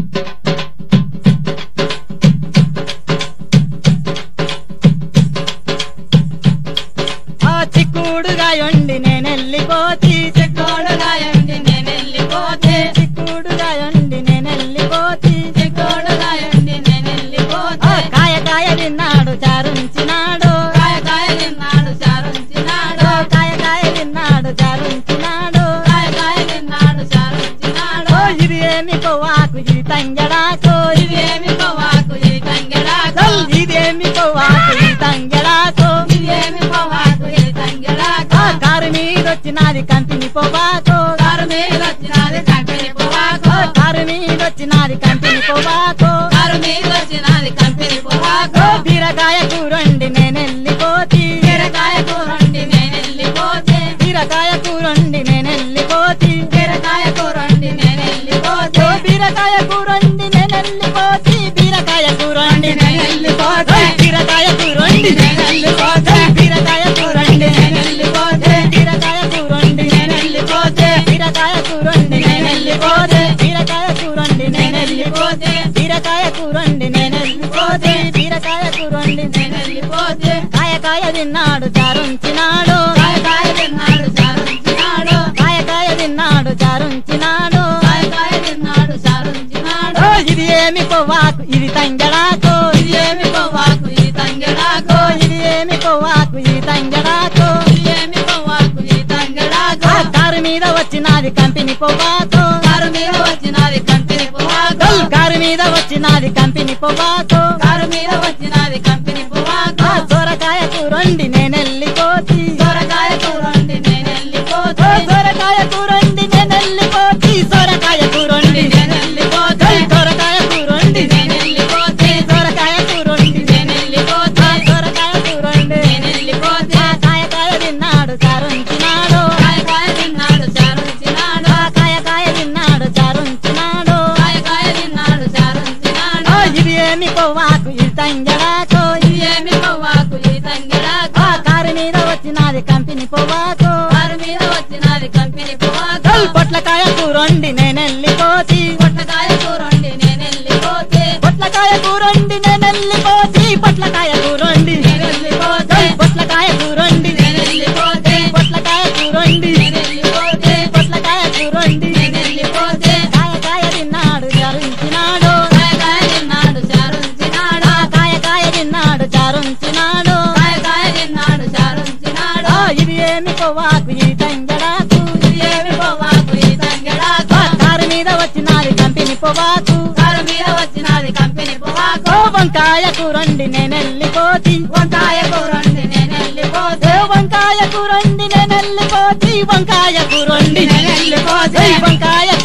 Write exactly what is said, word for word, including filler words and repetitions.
చిక్కుడుగాయండి నేనెళ్ళిపోతి చిక్కుడుగాయండి నేనెళ్ళిపోతే చిక్కుడుగాయండి నేనెళ్ళిపోతి చిక్కుడుగాయండి నేనెళ్ళిపోతే కాయ కాయ తిన్నాడు చారుంచినాడు కాయ కాయ తిన్నాడు చారుంచినాడు కాయ కాయ తిన్నాడు చారుంచినాడు కాయ కాయ తిన్నాడు చారుంచినాడు ఇది ఏమి కొవ్వాకు ఇది తంగడాకు ఇదేమి పొవాకు ఈ తంగెడాకు ఇదేమి కొవ్వాకు ఇది తంగడాకు ఇదేమి పొవాకు ఈ తంగెడాకు కారు మీద వచ్చినది కంపెనీ పొవ్వాకు కారు మీద వచ్చినది కంపెనీ పొవాకు కారు మీద వచ్చినది కంపెనీ పొవ్వాకు కారు మీద వచ్చినది కంపెనీ పొవాకు బీరకాయ కూరండి నేనెళ్ళిపోతి బీరకాయ కూరండి నేనెళ్ళిపోతే బీరకాయ కూరండి నేనెళ్ళిపోతి బీరకాయ కూరండి నేనెళ్ళిపోతే బీరకాయ కూరండి నేనెళ్ళిపోతి బీరకాయ కూరండి నేనెళ్ళిపోతే బీరకాయ కూరండి నేనెళ్ళిపోతే బీరకాయ కూరండి నేనెళ్ళిపోతే బీరకాయ కూరండి నేనెళ్ళిపోతే బీరకాయ కూరండి నేనెళ్ళిపోతే బీరకాయ కూరండి నేనెళ్ళిపోతే బీరకాయ కూరండి నేనెళ్ళిపోతే బీరకాయ కూరండి నేనెళ్ళిపోతే కాయ కాయ తిన్నాడు చారుంచినాడు కాయ కాయ తిన్నాడు చారుంచినాడు కాయ కాయ తిన్నాడు చారుంచినాడు కాయ కాయ తిన్నాడు చారుంచినాడు ఇది ఏమి కొవ్వాకు ఇది తంగడాకు ఇదేమి పొవాకు ఈ తంగెడాకు ఇది ఏమి కొవ్వాకు ఇది తంగడాకు ఇదేమి పొవాకు ఈ తంగెడాకు కారు మీద వచ్చినది కంపెనీ పొవ్వాకు కారు మీద వచ్చినది కంపెనీ పొవాకు కారు మీద వచ్చినది కంపెనీ పొవ్వాకు కారు మీద వచ్చినది కంపెనీ పొవాకు సొరకాయ కూరండి నేనెళ్ళిపోతి సొరకాయ కూరండి నేనెళ్ళిపోతే సొరకాయ కూరండి నేనెళ్ళిపోతి సొరకాయ కూరండి నేనెళ్ళిపోతే సొరకాయ కూరండి నేనెళ్ళిపోతే సొరకాయ కూరండి నేనెళ్ళిపోతే సొరకాయ కూరండి నేనెళ్ళిపోతే కాయ కాయ తిన్నాడు చారుంచినాడు కాయ కాయ తిన్నాడు చారుంచినాడు కాయ కాయ తిన్నాడు చారుంచినాడు కాయ కాయ తిన్నాడు చారుంచినాడు ఇది ఏమి కొవ్వాకు ఇది తంగడాకు ఇదేమి పొవాకు ఈ తంగెడాకు కారు మీద వచ్చినది కంపెనీ పొవ్వాకు కారు మీద వచ్చినది కంపెనీ పొవాకు పొట్లకాయ కూరండి నేనెళ్ళిపోతి పొట్టకాయ కూరండి నేనెళ్ళిపోతే పొట్లకాయ కూరండి నేనెళ్ళిపోతి పొట్లకాయ కూరండి నేనెళ్ళిపోతే పొట్లకాయ కూరండి నేనెళ్ళిపోతే పొట్లకాయ కూరండి నేనెళ్ళిపోతే పొట్లకాయ కూరండి నేనెళ్ళిపోతే కాయ కాయ తిన్నాడు చారుంచినాడు కాయ కాయ తిన్నాడు చారుంచినాడు కాయ కాయ తిన్నాడు చారుంచినాడు కాయ కాయ తిన్నాడు చారుంచినాడు ఇది ఏమి కొవ్వాకు ఈ తంగడాకు ఇదేమి పొవాకు ఈ తంగెడాకు కారు మీద వచ్చినది కంపెనీ పొవ్వాకు కారు మీద వచ్చినది కంపెనీ పొవాకు వంకాయ కూరండి నేనెళ్ళిపోతి వంకాయ కూరండి నేనెళ్ళిపోతే వంకాయ కూరండి నేనెళ్ళిపోతి వంకాయ కూరండి నేనెళ్ళిపోతే వంకాయ